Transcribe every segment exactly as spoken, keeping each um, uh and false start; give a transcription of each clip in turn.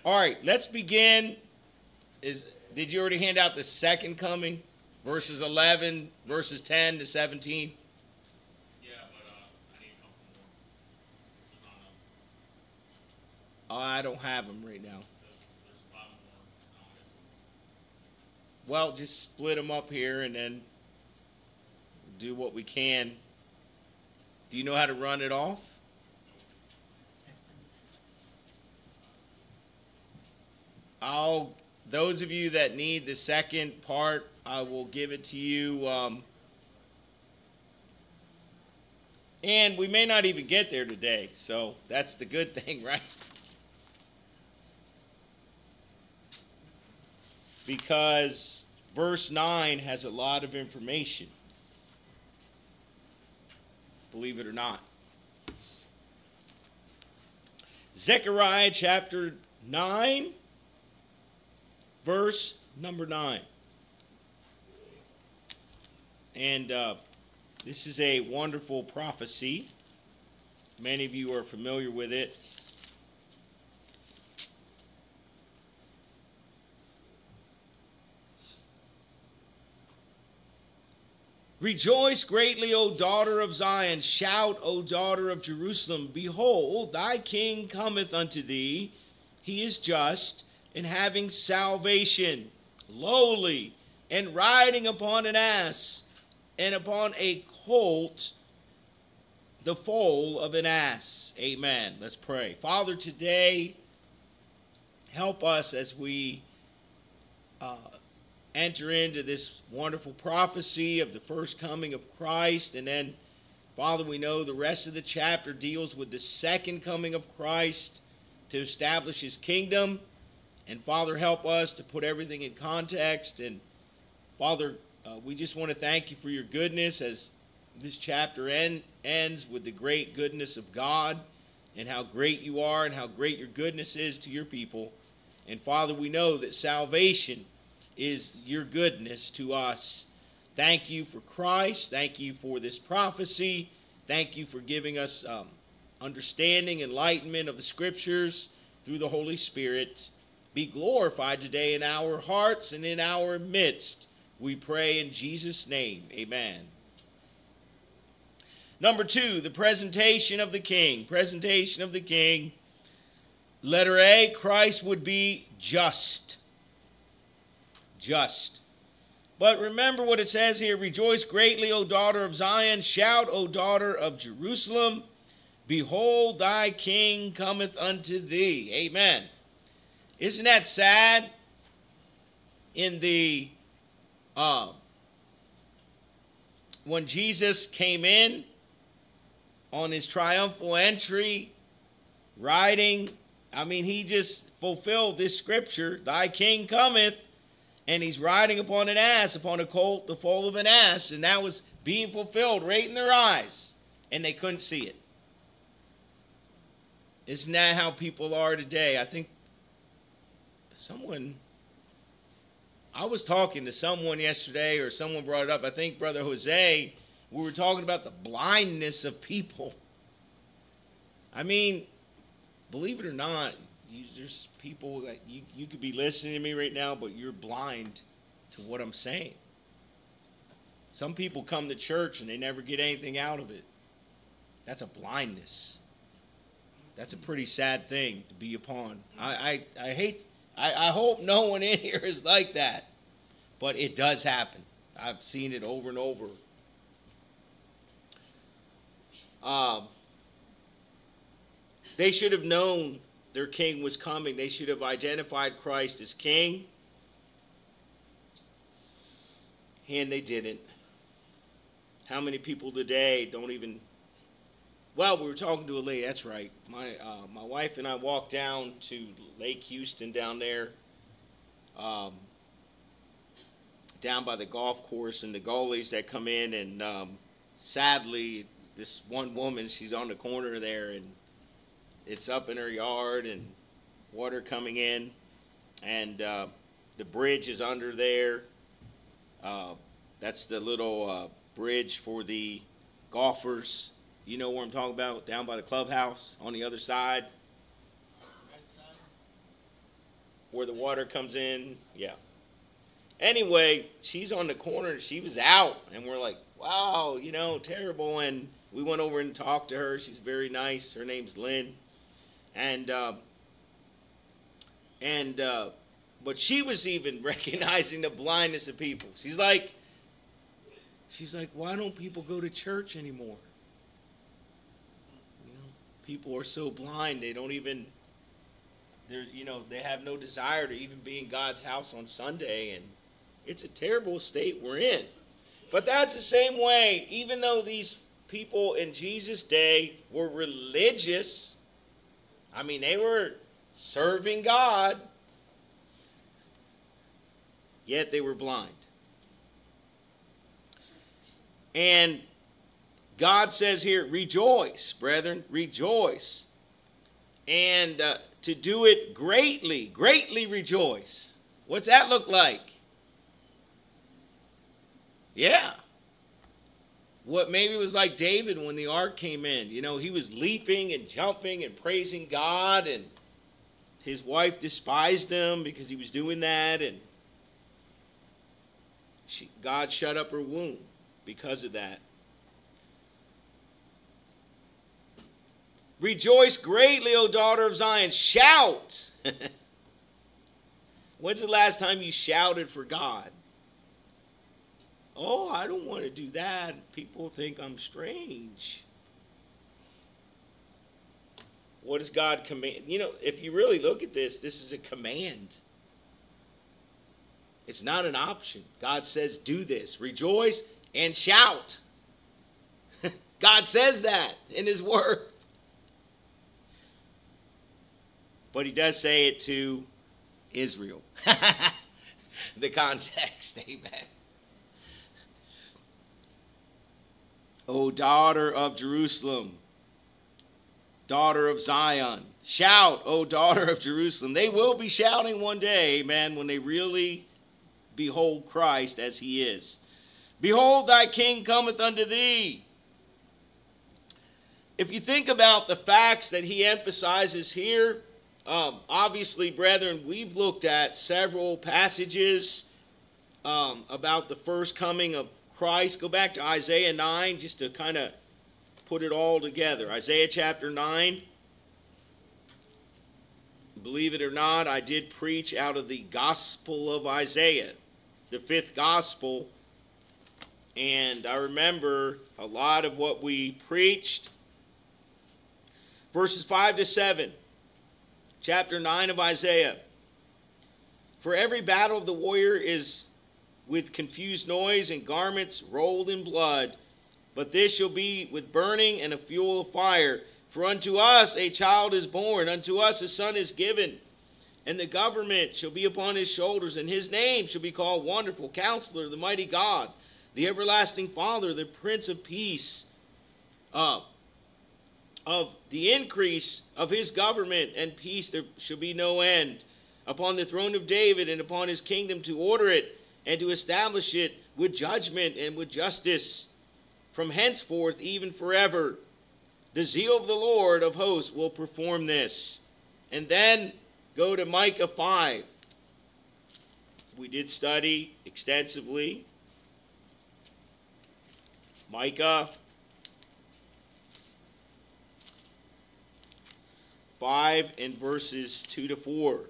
All right, let's begin. Is did you already hand out the second coming? Verses eleven, verses ten to seventeen? Yeah, but uh, I need a couple more. There's not enough. Oh, I don't have them right now. There's, there's five more. I don't get to them. Well, just split them up here and then do what we can. Do you know how to run it off? I'll, those of you that need the second part, I will give it to you. Um, and we may not even get there today, so that's the good thing, right? Because verse nine has a lot of information. Believe it or not. Zechariah chapter nine. Verse number nine. And uh, this is a wonderful prophecy. Many of you are familiar with it. Rejoice greatly, O daughter of Zion. Shout, O daughter of Jerusalem. Behold, thy king cometh unto thee. He is just, and having salvation, lowly, and riding upon an ass, and upon a colt, the foal of an ass. Amen. Let's pray. Father, today, help us as we uh, enter into this wonderful prophecy of the first coming of Christ. And then, Father, we know the rest of the chapter deals with the second coming of Christ to establish his kingdom. And Father, help us to put everything in context. And Father, uh, we just want to thank you for your goodness as this chapter end, ends with the great goodness of God and how great you are and how great your goodness is to your people. And Father, we know that salvation is your goodness to us. Thank you for Christ. Thank you for this prophecy. Thank you for giving us um, understanding, enlightenment of the Scriptures through the Holy Spirit. Be glorified today in our hearts and in our midst. We pray in Jesus' name. Amen. Number two, the presentation of the king. Presentation of the king. Letter A, Christ would be just. Just. But remember what it says here. Rejoice greatly, O daughter of Zion. Shout, O daughter of Jerusalem. Behold, thy king cometh unto thee. Amen. Isn't that sad? In the, uh, when Jesus came in on his triumphal entry, riding, I mean, he just fulfilled this scripture, thy king cometh, and he's riding upon an ass, upon a colt, the foal of an ass, and that was being fulfilled right in their eyes, and they couldn't see it. Isn't that how people are today? I think someone, I was talking to someone yesterday, or someone brought it up, I think Brother Jose, we were talking about the blindness of people. I mean, believe it or not, you, there's people that you, you could be listening to me right now, but you're blind to what I'm saying. Some people come to church and they never get anything out of it. That's a blindness. That's a pretty sad thing to be upon. I, I, I hate, I, I hope no one in here is like that. But it does happen. I've seen it over and over. Um, they should have known their king was coming. They should have identified Christ as king. And they didn't. How many people today don't even... Well, we were talking to a lady. That's right. My uh, my wife and I walked down to Lake Houston down there, um, down by the golf course and the gullies that come in. And um, sadly, this one woman, she's on the corner there, and it's up in her yard and water coming in. And uh, the bridge is under there. Uh, that's the little uh, bridge for the golfers. You know where I'm talking about, down by the clubhouse on the other side. where the water comes in. Yeah. Anyway, she's on the corner. She was out, and we're like, wow, you know, terrible. And we went over and talked to her. She's very nice. Her name's Lynn. And, uh, and, uh, but she was even recognizing the blindness of people. She's like, she's like, why don't people go to church anymore? You know, people are so blind, they don't even, they're, you know, they have no desire to even be in God's house on Sunday, and it's a terrible state we're in. But that's the same way, even though these people in Jesus' day were religious, I mean, they were serving God, yet they were blind. And God says here, rejoice, brethren, rejoice. And uh, to do it greatly, greatly rejoice. What's that look like? Yeah. What maybe it was like David when the ark came in. You know, he was leaping and jumping and praising God, and his wife despised him because he was doing that, and she, God shut up her womb because of that. Rejoice greatly, O daughter of Zion. Shout. When's the last time you shouted for God? Oh, I don't want to do that. People think I'm strange. What does God command? You know, if you really look at this, this is a command. It's not an option. God says, do this. Rejoice and shout. God says that in his word. But he does say it to Israel. The context, amen. O daughter of Jerusalem, daughter of Zion, shout, O daughter of Jerusalem. They will be shouting one day, amen, when they really behold Christ as he is. Behold, thy king cometh unto thee. If you think about the facts that he emphasizes here, um, obviously, brethren, we've looked at several passages um, about the first coming of Christ. Go back to Isaiah nine just to kind of put it all together. Isaiah chapter nine. Believe it or not, I did preach out of the Gospel of Isaiah, the fifth Gospel. And I remember a lot of what we preached. Verses five to seven. Chapter nine of Isaiah. For every battle of the warrior is with confused noise and garments rolled in blood. But this shall be with burning and a fuel of fire. For unto us a child is born, unto us a son is given. And the government shall be upon his shoulders, and his name shall be called Wonderful, Counselor, the Mighty God, the Everlasting Father, the Prince of Peace. Uh, of the increase of his government and peace there shall be no end. Upon the throne of David and upon his kingdom, to order it and to establish it with judgment and with justice from henceforth even forever. The zeal of the Lord of hosts will perform this. And then go to Micah five. We did study extensively. Micah five and verses two to four.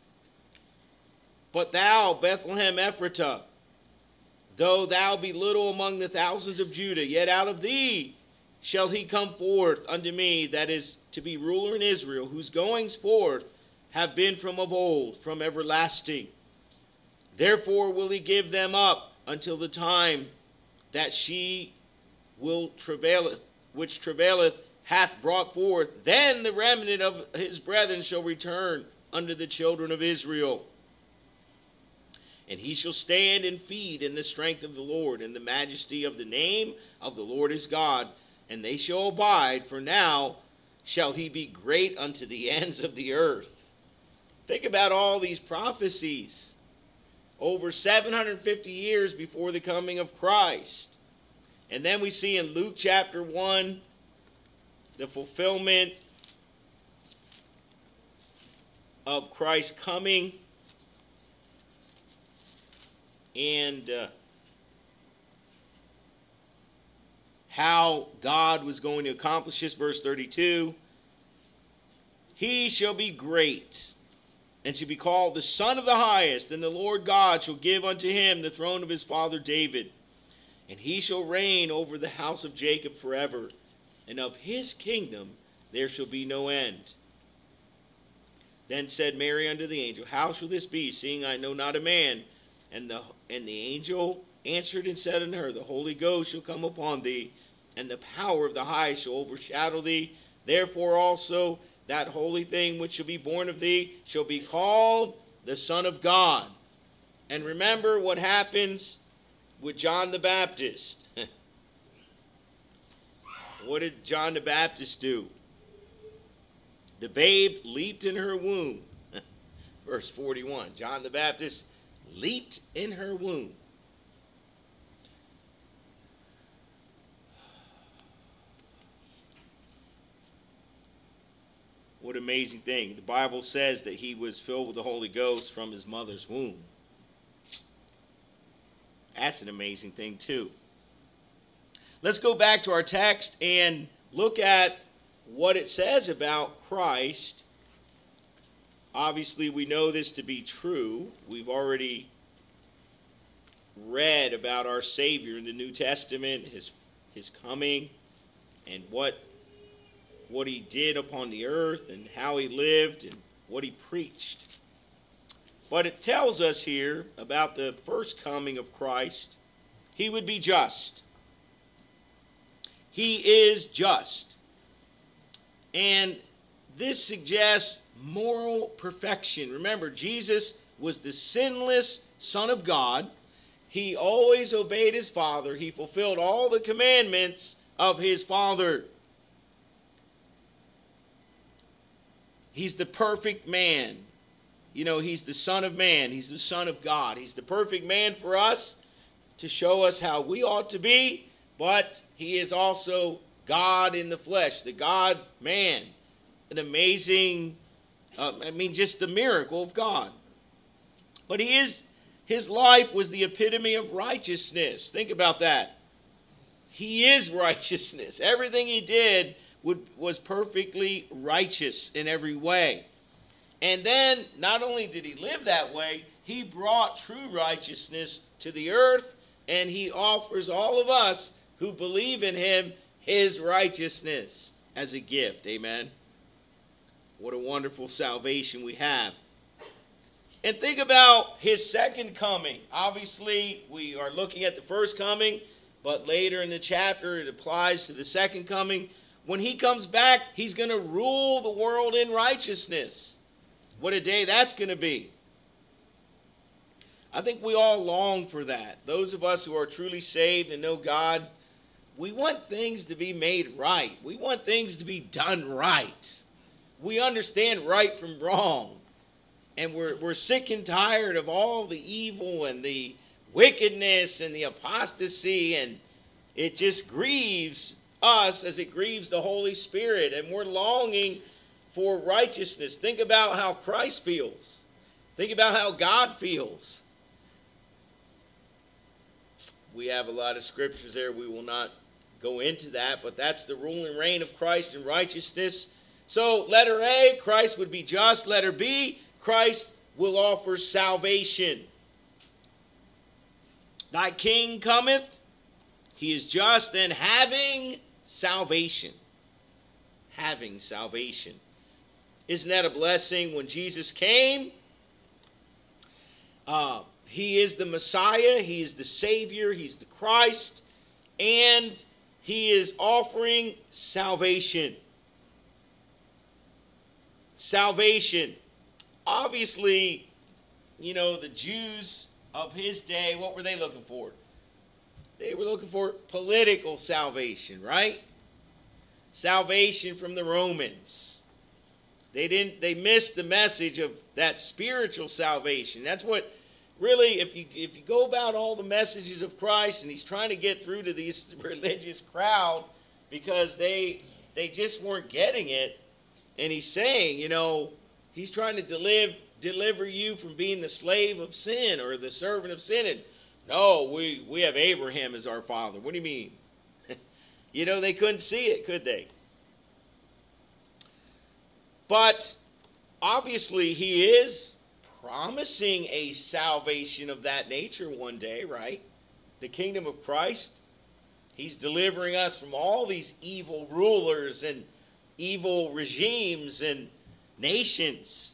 But thou, Bethlehem Ephratah, though thou be little among the thousands of Judah, yet out of thee shall he come forth unto me, that is to be ruler in Israel, whose goings forth have been from of old, from everlasting. Therefore will he give them up until the time that she will travaileth, which travaileth hath brought forth. Then the remnant of his brethren shall return unto the children of Israel. And he shall stand and feed in the strength of the Lord, in the majesty of the name of the Lord his God. And they shall abide, for now shall he be great unto the ends of the earth. Think about all these prophecies. Over seven hundred fifty years before the coming of Christ. And then we see in Luke chapter one, the fulfillment of Christ's coming and uh, how God was going to accomplish this. Verse thirty-two, he shall be great, and shall be called the Son of the Highest, and the Lord God shall give unto him the throne of his father David, and he shall reign over the house of Jacob forever, and of his kingdom there shall be no end. Then said Mary unto the angel, how shall this be, seeing I know not a man? And the and the angel answered and said unto her, the Holy Ghost shall come upon thee, and the power of the Highest shall overshadow thee. Therefore also that holy thing which shall be born of thee shall be called the Son of God. And remember what happens with John the Baptist. What did John the Baptist do? The babe leaped in her womb. Verse forty-one, John the Baptist leaped in her womb. What an amazing thing. The Bible says that he was filled with the Holy Ghost from his mother's womb. That's an amazing thing too. Let's go back to our text and look at what it says about Christ. Obviously, we know this to be true. We've already read about our Savior in the New Testament, his, his coming, and what, what he did upon the earth, and how he lived, and what he preached. But it tells us here about the first coming of Christ. He would be just. He is just. And this suggests moral perfection. Remember, Jesus was the sinless Son of God. He always obeyed his Father. He fulfilled all the commandments of his Father. He's the perfect man. You know, he's the Son of Man. He's the Son of God. He's the perfect man for us to show us how we ought to be, but he is also God in the flesh, the God-man. An amazing, uh, I mean, just the miracle of God. But he is, his life was the epitome of righteousness. Think about that. He is righteousness. Everything he did would, was perfectly righteous in every way. And then, not only did he live that way, he brought true righteousness to the earth, and he offers all of us who believe in him his righteousness as a gift. Amen. What a wonderful salvation we have. And think about his second coming. Obviously, we are looking at the first coming, but later in the chapter it applies to the second coming. When he comes back, he's going to rule the world in righteousness. What a day that's going to be. I think we all long for that. Those of us who are truly saved and know God, we want things to be made right. We want things to be done right. We understand right from wrong. And we're, we're sick and tired of all the evil and the wickedness and the apostasy. And it just grieves us as it grieves the Holy Spirit. And we're longing for righteousness. Think about how Christ feels. Think about how God feels. We have a lot of scriptures there. We will not go into that, but that's the rule and reign of Christ in righteousness. So, letter A, Christ would be just. Letter B, Christ will offer salvation. Thy King cometh. He is just and having salvation. Having salvation. Isn't that a blessing? When Jesus came, uh, he is the Messiah, he is the Savior, he's the Christ, and he is offering salvation. Salvation. Obviously, you know, the Jews of his day, what were they looking for? They were looking for political salvation, right? Salvation from the Romans. They didn't. They missed the message of that spiritual salvation. That's what really, if you if you go about all the messages of Christ, and he's trying to get through to these religious crowd because they they just weren't getting it, and he's saying, you know, he's trying to deliver deliver you from being the slave of sin or the servant of sin, and No, we, we have Abraham as our father. What do you mean? You know, they couldn't see it, could they? But obviously he is promising a salvation of that nature one day, right? The kingdom of Christ. He's delivering us from all these evil rulers and evil regimes and nations.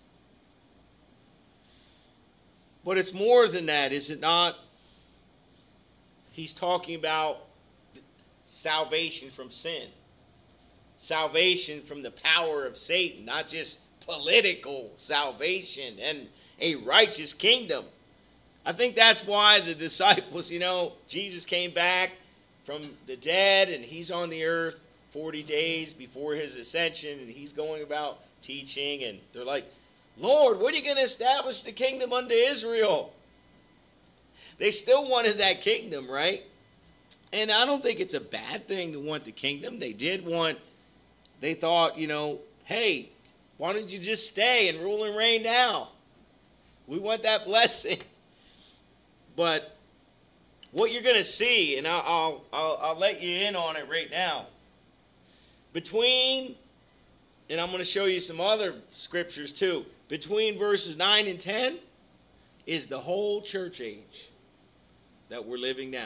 But it's more than that, is it not? He's talking about salvation from sin. Salvation from the power of Satan, not just political salvation and a righteous kingdom. I think that's why the disciples, you know, Jesus came back from the dead and he's on the earth forty days before his ascension and he's going about teaching and they're like, Lord, when are you going to establish the kingdom unto Israel? They still wanted that kingdom, right? And I don't think it's a bad thing to want the kingdom. They did want, they thought, you know, hey, why don't you just stay and rule and reign now? We want that blessing. But what you're going to see, and I'll, I'll, I'll, I'll let you in on it right now, between, and I'm going to show you some other scriptures too, between verses nine and ten is the whole church age that we're living now.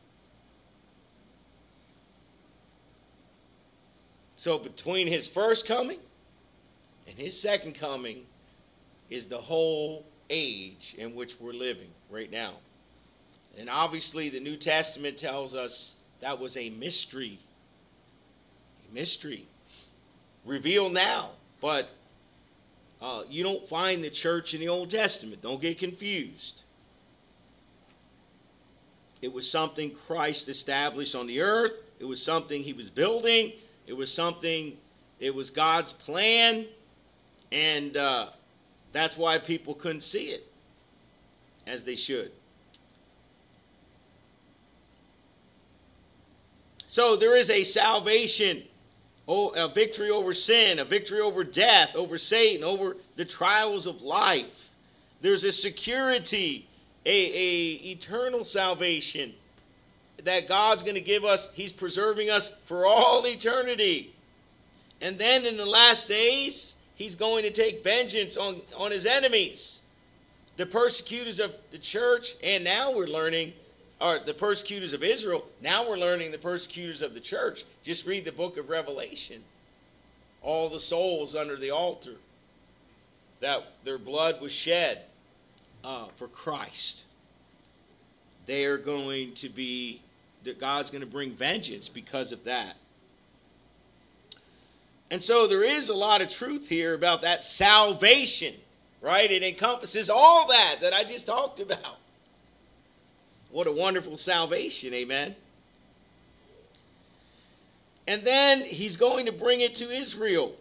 So between his first coming and his second coming is the whole age in which we're living right now. And obviously the New Testament tells us that was a mystery. A mystery. Revealed now. But uh, you don't find the church in the Old Testament. Don't get confused. It was something Christ established on the earth. It was something he was building. It was something, it was God's plan. And uh, that's why people couldn't see it as they should. So there is a salvation, a victory over sin, a victory over death, over Satan, over the trials of life. There's a security, a, a eternal salvation that God's going to give us. He's preserving us for all eternity. And then in the last days, he's going to take vengeance on, on his enemies, the persecutors of the church, and now we're learning, or the persecutors of Israel, now we're learning the persecutors of the church. Just read the book of Revelation. All the souls under the altar, that their blood was shed uh, for Christ. They are going to be, that God's going to bring vengeance because of that. And so there is a lot of truth here about that salvation, right? It encompasses all that that I just talked about. What a wonderful salvation, amen? And then he's going to bring it to Israel.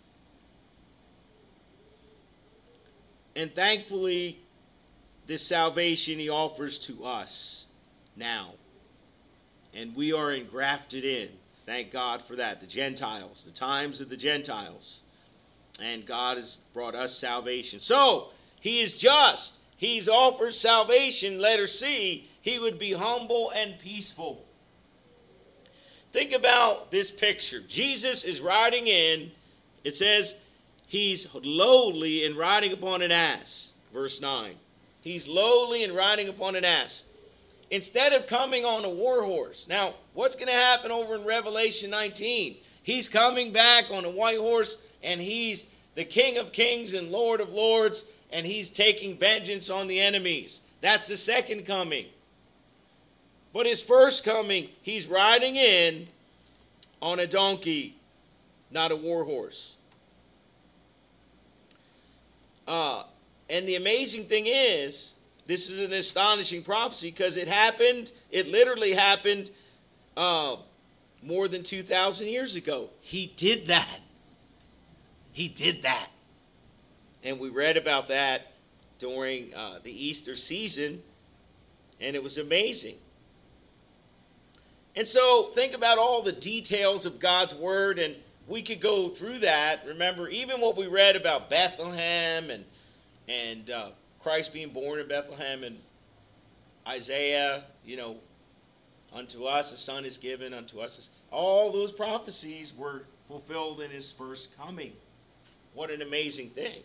And thankfully, this salvation he offers to us now. And we are engrafted in. Thank God for that. The Gentiles, the times of the Gentiles. And God has brought us salvation. So, he is just. He's offered salvation. Letter C, he would be humble and peaceful. Think about this picture. Jesus is riding in. It says he's lowly and riding upon an ass. Verse nine. He's lowly and riding upon an ass. Instead of coming on a war horse. Now, what's going to happen over in Revelation nineteen? He's coming back on a white horse, and he's the King of Kings and Lord of Lords, and he's taking vengeance on the enemies. That's the second coming. But his first coming, he's riding in on a donkey, not a war horse. Uh, and the amazing thing is, this is an astonishing prophecy because it happened, it literally happened uh, more than two thousand years ago. He did that. He did that. And we read about that during uh, the Easter season, and it was amazing. And so think about all the details of God's word, and we could go through that. Remember, even what we read about Bethlehem and, and uh, Christ being born in Bethlehem, and Isaiah, you know, unto us a son is given, unto us is, all those prophecies were fulfilled in his first coming. What an amazing thing.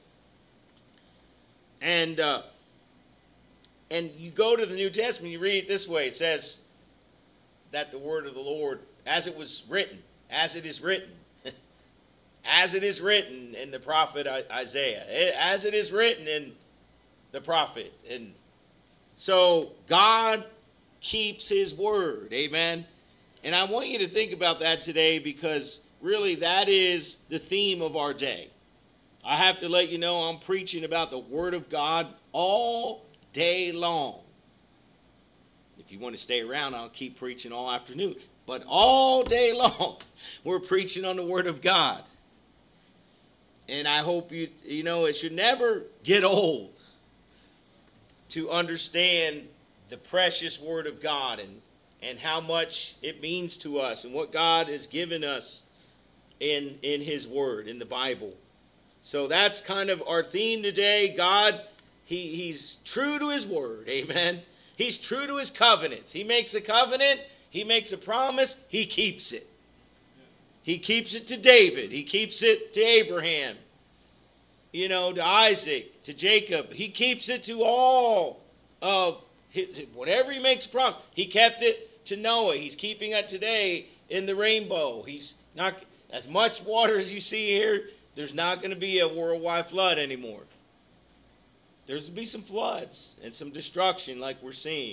And uh, and you go to the New Testament, you read it this way. It says that the word of the Lord, as it was written, as it is written, as it is written in the prophet Isaiah, as it is written in the prophet. And so God keeps his word. Amen. And I want you to think about that today, because really that is the theme of our day. I have to let you know I'm preaching about the word of God all day long. If you want to stay around, I'll keep preaching all afternoon. But all day long, we're preaching on the word of God. And I hope you, you know, it should never get old to understand the precious word of God and, and how much it means to us and what God has given us in, in his word, in the Bible. So that's kind of our theme today. God, he, he's true to his word. Amen. He's true to his covenants. He makes a covenant. He makes a promise. He keeps it. He keeps it to David. He keeps it to Abraham. You know, to Isaac, to Jacob. He keeps it to all of his, whatever he makes a promise. He kept it to Noah. He's keeping it today in the rainbow. He's not, as much water as you see here, there's not going to be a worldwide flood anymore. There's going to be some floods and some destruction like we're seeing.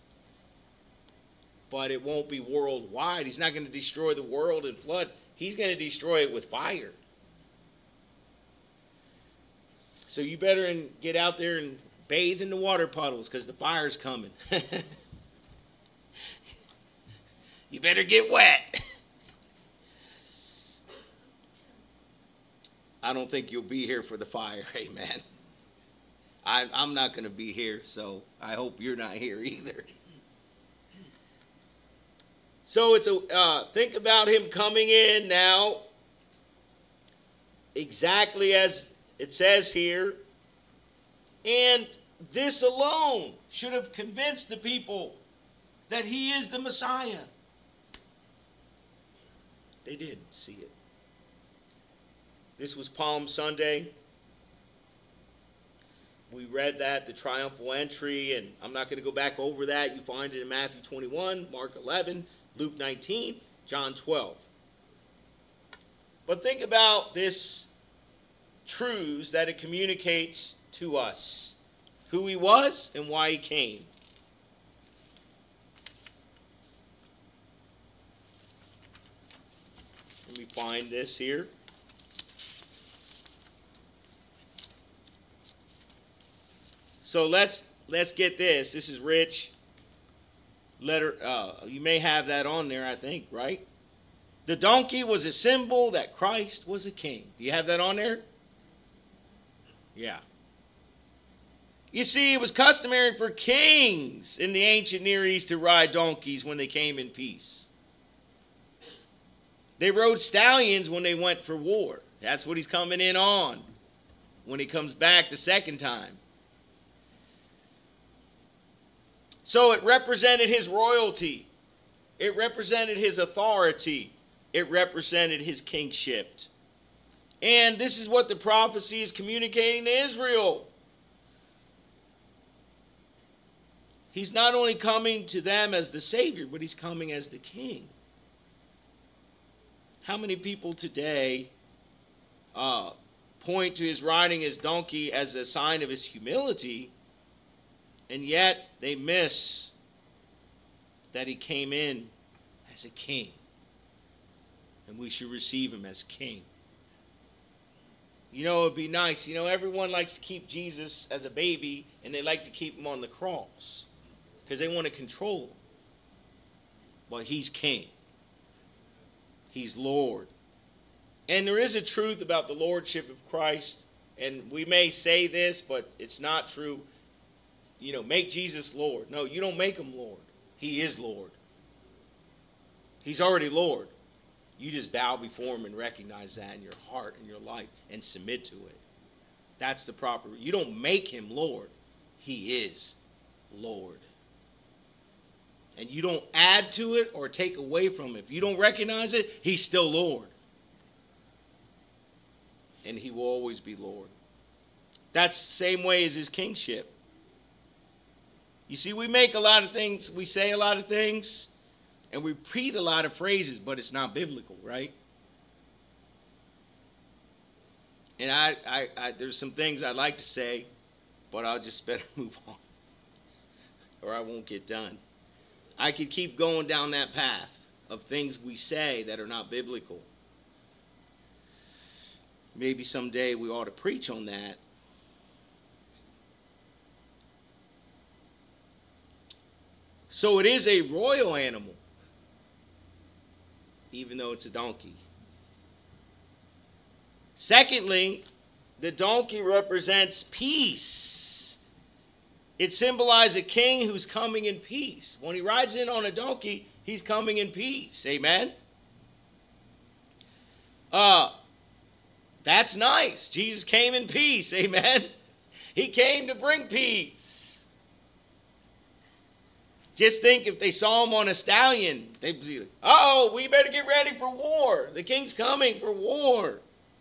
But it won't be worldwide. He's not going to destroy the world and flood. He's going to destroy it with fire. So you better get out there and bathe in the water puddles, because the fire's coming. You better get wet. I don't think you'll be here for the fire. Amen. I, I'm not going to be here, so I hope you're not here either. So it's a uh, think about him coming in now, exactly as it says here, and this alone should have convinced the people that he is the Messiah. They didn't see it. This was Palm Sunday. We read that, the triumphal entry, and I'm not going to go back over that. You find it in Matthew twenty-one, Mark eleven, Luke nineteen, John twelve. But think about this truths that it communicates to us. Who he was and why he came. Let me find this here. So let's let's get this. This is Rich. Letter. Uh, you may have that on there, I think, right? The donkey was a symbol that Christ was a king. Do you have that on there? Yeah. You see, it was customary for kings in the ancient Near East to ride donkeys when they came in peace. They rode stallions when they went for war. That's what he's coming in on when he comes back the second time. So it represented his royalty. It represented his authority. It represented his kingship. And this is what the prophecy is communicating to Israel. He's not only coming to them as the Savior, but he's coming as the King. How many people today uh, point to his riding his donkey as a sign of his humility, and yet they miss that he came in as a king, and we should receive him as king. You know, it would be nice. You know, everyone likes to keep Jesus as a baby, and they like to keep him on the cross because they want to control him. But he's king. He's Lord. And there is a truth about the lordship of Christ, and we may say this, but it's not true. You know, make Jesus Lord. No, you don't make him Lord. He is Lord. He's already Lord. You just bow before him and recognize that in your heart and your life and submit to it. That's the proper. You don't make him Lord. He is Lord. and you don't add to it or take away from it, if you don't recognize it, he's still Lord. And he will always be Lord. That's the same way as his kingship. You see, we make a lot of things, we say a lot of things, and we repeat a lot of phrases, but it's not biblical, right? And I, I, I there's some things I'd like to say, but I'll just better move on, or I won't get done. I could keep going down that path of things we say that are not biblical. Maybe someday we ought to preach on that. So it is a royal animal, even though it's a donkey. Secondly, the donkey represents peace. It symbolizes a king who's coming in peace. When he rides in on a donkey, he's coming in peace. Amen? Uh, that's nice. Jesus came in peace. Amen? He came to bring peace. Just think if they saw him on a stallion, they'd be like, oh, we better get ready for war. The king's coming for war.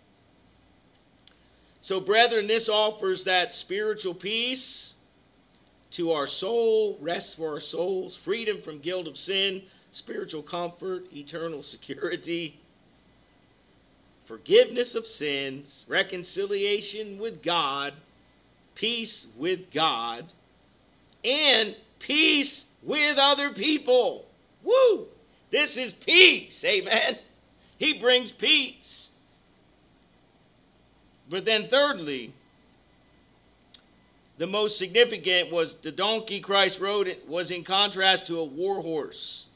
So, brethren, this offers that spiritual peace to our soul, rest for our souls, freedom from guilt of sin, spiritual comfort, eternal security, forgiveness of sins, reconciliation with God, peace with God, and peace with other people. Woo! This is peace. Amen. He brings peace. But then thirdly, the most significant was the donkey Christ rode was in contrast to a war horse.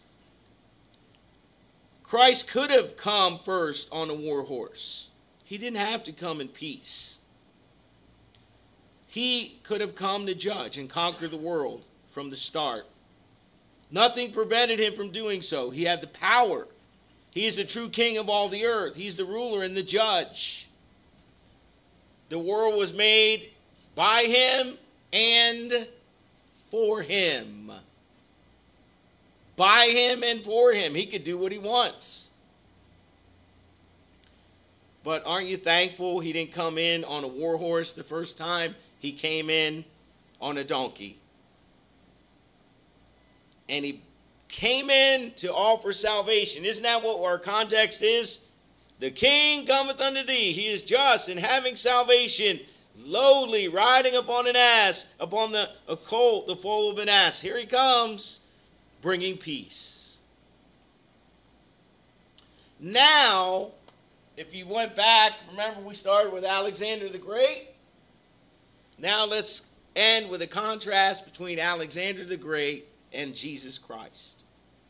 Christ could have come first on a war horse. He didn't have to come in peace. He could have come to judge and conquer the world from the start. Nothing prevented him from doing so. He had the power. He is the true king of all the earth. He's the ruler and the judge. The world was made by him and for him. By him and for him. He could do what he wants. But aren't you thankful he didn't come in on a war horse the first time? He came in on a donkey. And he came in to offer salvation. Isn't that what our context is? The king cometh unto thee. He is just and having salvation, lowly, riding upon an ass, upon the a colt, the foal of an ass. Here he comes, bringing peace. Now, if you went back, remember we started with Alexander the Great? Now let's end with a contrast between Alexander the Great and Jesus Christ.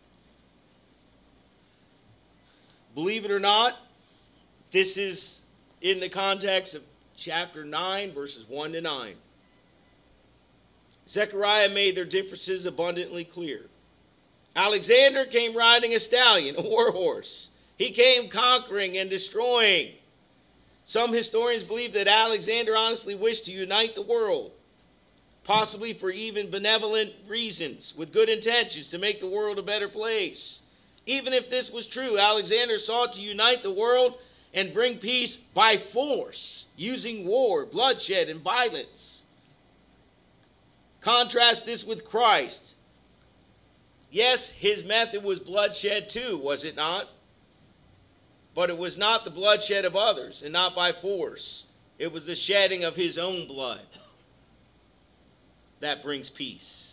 Believe it or not, this is in the context of chapter nine, verses one to nine. Zechariah made their differences abundantly clear. Alexander came riding a stallion, a war horse. He came conquering and destroying. Some historians believe that Alexander honestly wished to unite the world, possibly for even benevolent reasons, with good intentions to make the world a better place. Even if this was true, Alexander sought to unite the world and bring peace by force, using war, bloodshed, and violence. Contrast this with Christ. Yes, his method was bloodshed too, was it not? But it was not the bloodshed of others, and not by force. It was the shedding of his own blood that brings peace.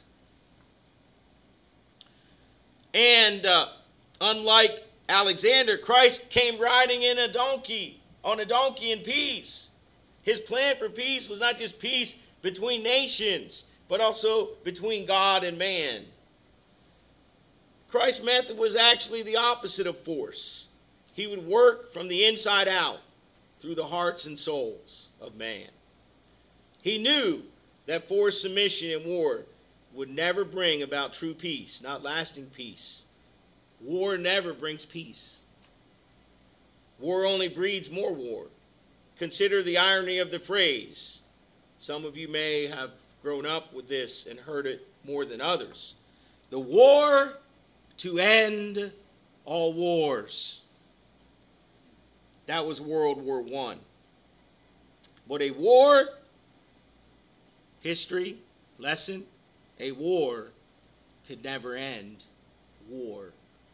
And uh, unlike Alexander, Christ came riding in a donkey, on a donkey in peace. His plan for peace was not just peace between nations, but also between God and man. Christ's method was actually the opposite of force. He would work from the inside out through the hearts and souls of man. He knew that forced submission and war would never bring about true peace, not lasting peace. War never brings peace. War only breeds more war. Consider the irony of the phrase. Some of you may have grown up with this and heard it more than others. The war to end all wars. That was World War One. But a war, history, lesson, a war could never end war.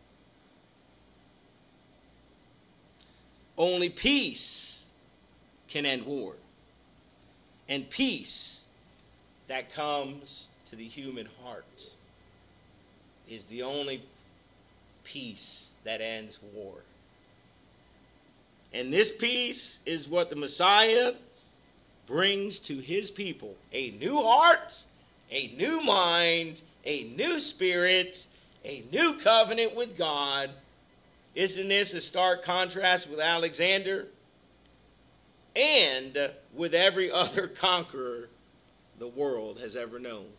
Only peace can end war. And peace that comes to the human heart is the only peace that ends war. And this peace is what the Messiah brings to his people. A new heart, a new mind, a new spirit, a new covenant with God. Isn't this a stark contrast with Alexander and with every other conqueror the world has ever known?